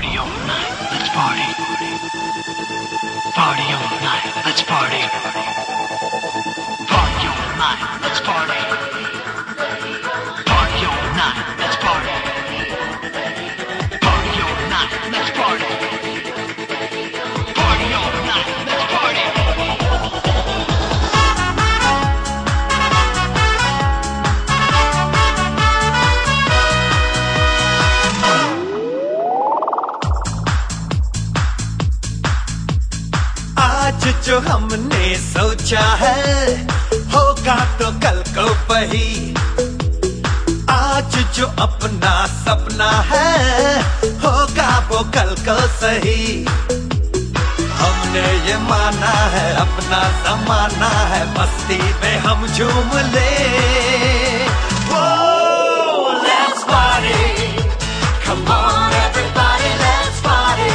Party all night, let's party. Party all night, let's party. Party all night, let's party. Party all night, let's party. Party all night, let's party. Party all night, let's party. आज जो हमने सोचा है होगा तो कल को वही। आज जो अपना सपना है होगा वो कल को सही। हमने ये माना है अपना ज़माना है, मस्ती में हम झूम ले। Let's party, come on everybody, let's party.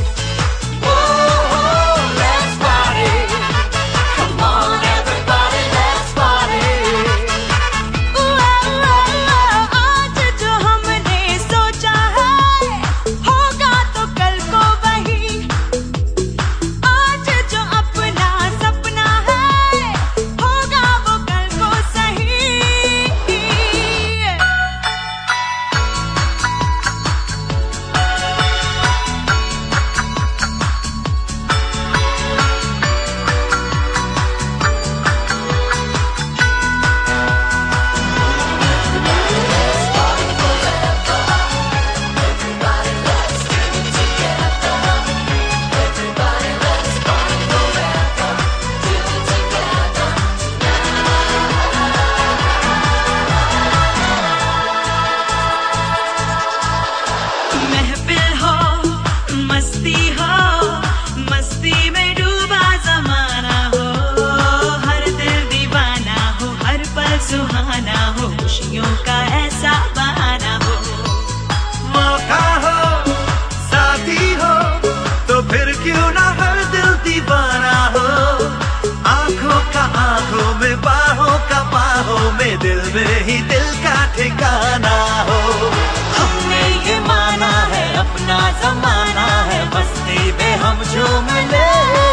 सुहाना हो, खुशियों का ऐसा बहाना हो। मौका हो, साथी हो, तो फिर क्यों ना हर दिल दीवाना हो। आंखों का आंखों में, बाहों का बाहों में, दिल में ही दिल का ठिकाना हो। हमने ये माना है अपना ज़माना है, मस्ती में हम झूम ले।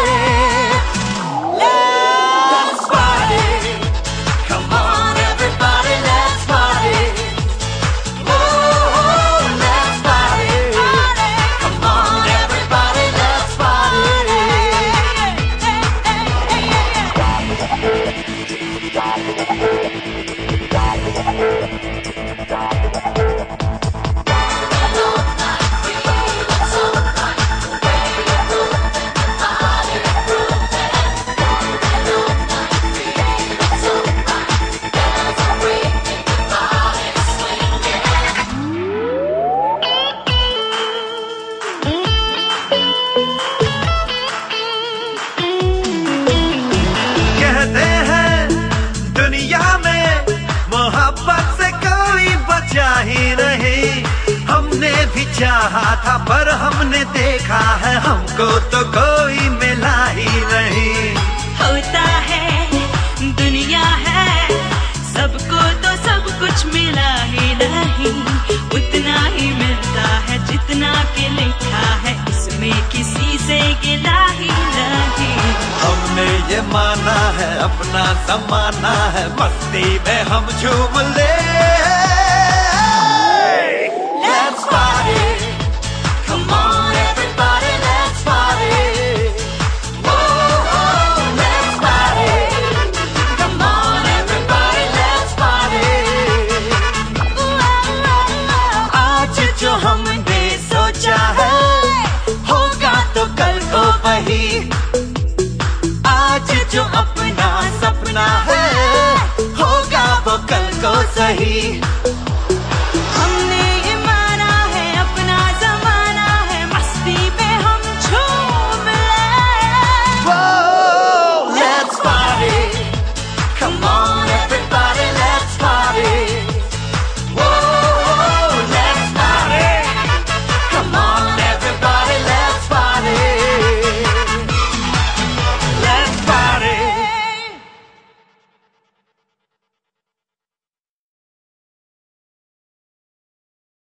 चाहा था पर हमने देखा है हमको तो कोई मिला ही नहीं। होता है दुनिया है, सबको तो सब कुछ मिला ही नहीं। उतना ही मिलता है जितना के लिखा है, इसमें किसी से गिला ही नहीं। हमने ये माना है अपना ज़माना है, मस्ती में हम झूम ले। Let's party, come on everybody, let's party. Let's party, come on everybody, let's party. आज जो हमने सोचा है होगा तो कल को वही। आज जो अपना सपना है होगा वो कल को सही।